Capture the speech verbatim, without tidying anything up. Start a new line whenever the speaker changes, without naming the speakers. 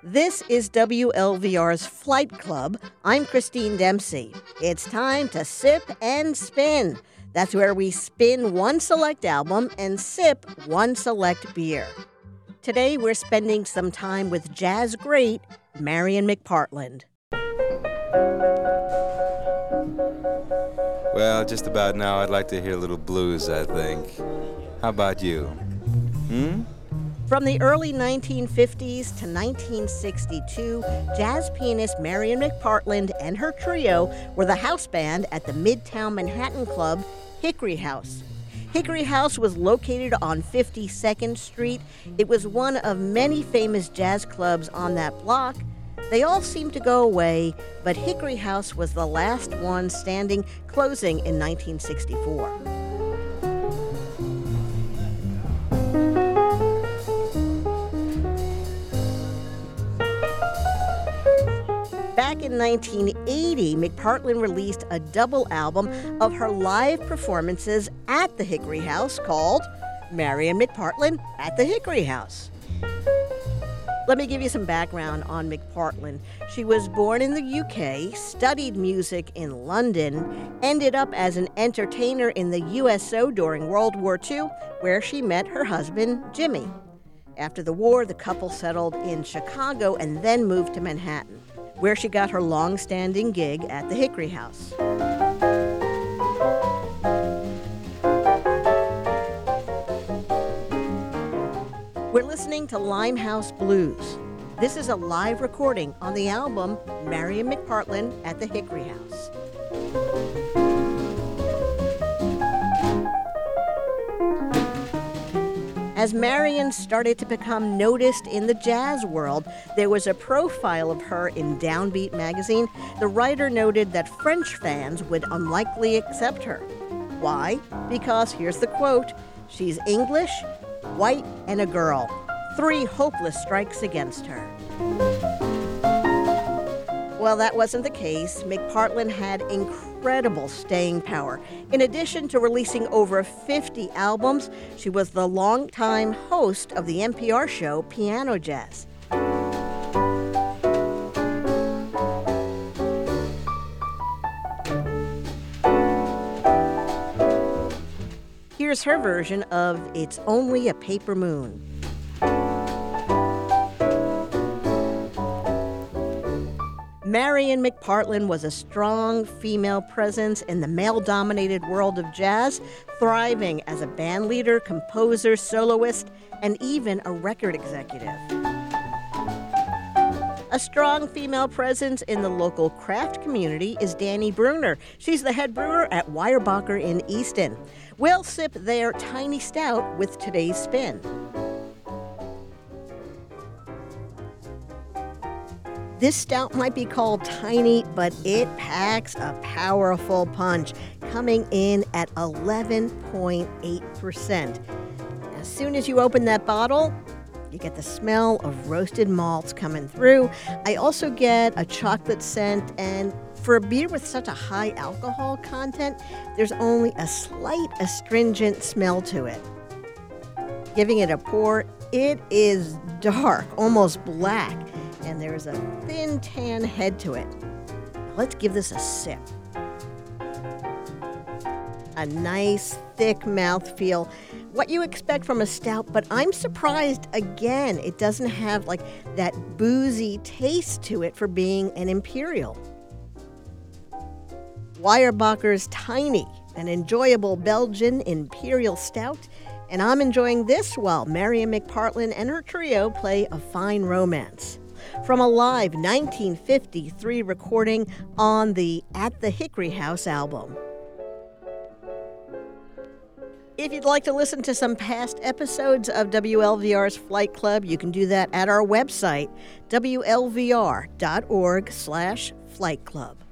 This is W L V R's Flight Club. I'm Christine Dempsey. It's time to sip and spin. That's where we spin one select album and sip one select beer. Today we're spending some time with jazz great Marian McPartland.
Well, just about now I'd like to hear a little blues, I think. How about you? Hmm?
From the early nineteen fifties to nineteen sixty-two, jazz pianist Marian McPartland and her trio were the house band at the Midtown Manhattan club, Hickory House. Hickory House was located on fifty-second Street. It was one of many famous jazz clubs on that block. They all seemed to go away, but Hickory House was the last one standing, closing in nineteen sixty-four. Back in nineteen eighty, McPartland released a double album of her live performances at the Hickory House called Marian McPartland at the Hickory House. Let me give you some background on McPartland. She was born in the U K, studied music in London, ended up as an entertainer in the U S O during World War Two, where she met her husband, Jimmy. After the war, the couple settled in Chicago and then moved to Manhattan, where she got her long-standing gig at the Hickory House. We're listening to Limehouse Blues. This is a live recording on the album Marian McPartland at the Hickory House. As Marian started to become noticed in the jazz world, there was a profile of her in Downbeat magazine. The writer noted that French fans would unlikely accept her. Why? Because, here's the quote, "She's English, white, and a girl. Three hopeless strikes against her." Well, that wasn't the case. McPartland had incredible staying power. In addition to releasing over fifty albums, she was the longtime host of the N P R show Piano Jazz. Here's her version of It's Only a Paper Moon. Marian McPartland was a strong female presence in the male-dominated world of jazz, thriving as a band leader, composer, soloist, and even a record executive. A strong female presence in the local craft community is Danny Bruner. She's the head brewer at Weyerbacher in Easton. We'll sip their tiny stout with today's spin. This stout might be called tiny, but it packs a powerful punch, coming in at eleven point eight percent. As soon as you open that bottle, you get the smell of roasted malts coming through. I also get a chocolate scent, and for a beer with such a high alcohol content, there's only a slight astringent smell to it. Giving it a pour, it is dark, almost black, and there's a thin tan head to it. Let's give this a sip. A nice, thick mouthfeel. What you expect from a stout, but I'm surprised again, it doesn't have like that boozy taste to it for being an imperial. Weyerbacher's Tiny, an enjoyable Belgian imperial stout, and I'm enjoying this while Marian McPartland and her trio play a fine romance. From a live nineteen fifty-three recording on the At the Hickory House album. If you'd like to listen to some past episodes of W L V R's Flight Club, you can do that at our website, W L V R dot org slash flight club.